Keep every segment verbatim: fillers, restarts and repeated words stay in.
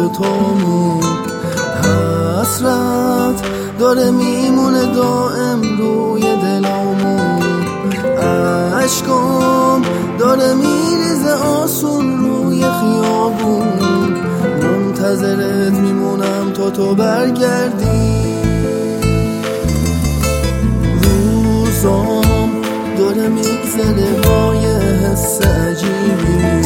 دوتامون. حسرت داره میمونه دائم روی دلامون، عشقام داره میریزه آسون روی خیابون. منتظرت میمونم تا تو برگردی. روزام داره میگذره با یه حس عجیبی،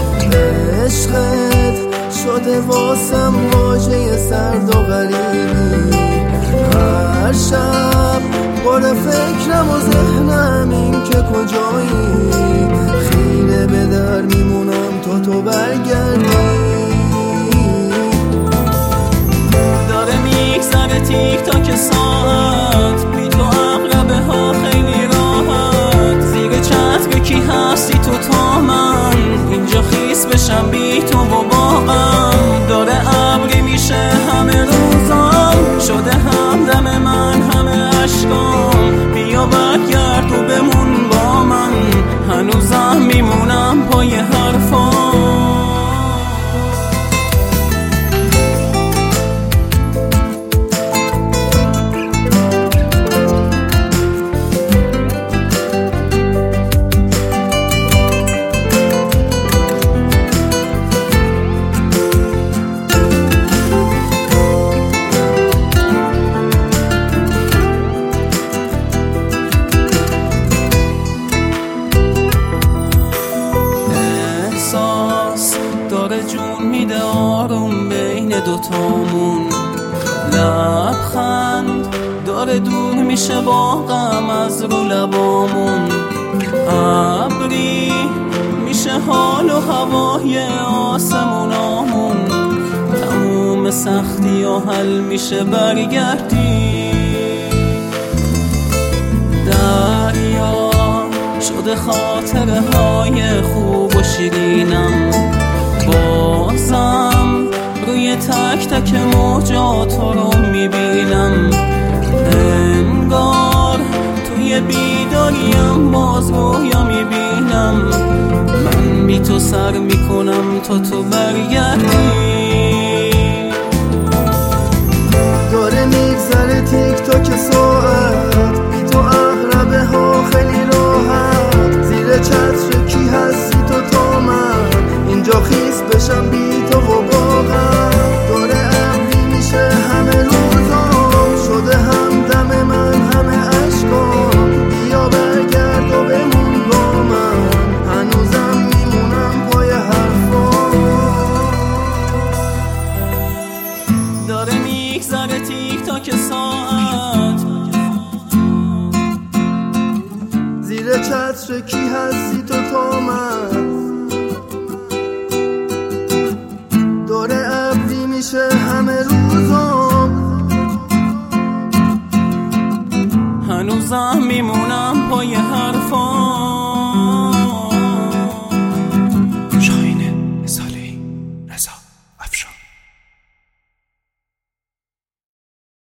عشقت شده واسم واژه سرد و غریبی. هر شب باره فکرم و ذهنم این که کجایی، خیره به در میمونم تا تو برگردی. داره میگذره تیک تاک ساعت، بی تو اغلبه ها خیلی راحت. زیر چتر کی هستی تو تا من، اینجا خیس بشم بی تو و باغم. داره ابری میشه همه روزام، شده همدم من همه عشقام. بیا برگرد و بمون با من، هنوزم میمونم پای حرفام. داره جون میده آروم بین دوتامون، لبخند داره دور میشه با غم از رو لبامون. ابری میشه حال و هوای آسمونامون، تموم سختی و حل میشه برگردی. دریا شده خاطره های خوب و شیرینم، بازم روی تک تک موجات رو میبینم. انگار توی بیداریم باز رویا میبینم، من بی تو سر میکنم تا تو برگردی. داره میگذره تیک تاک ساعت، بی تو اغربه ها خیلی راحت. زیر چتر کی هستی تو تا من، اینجا خیس بشم بی تو و باغم. داره ابری میشه همه روزام، شده همدم من همه عشقام. بیا برگرد و بمون با من، هنوزم میمونم پای حرفام. داره میگذره تیک تاک ساعت، زیر چتر کی هستی تو تا من. داره ابری میشه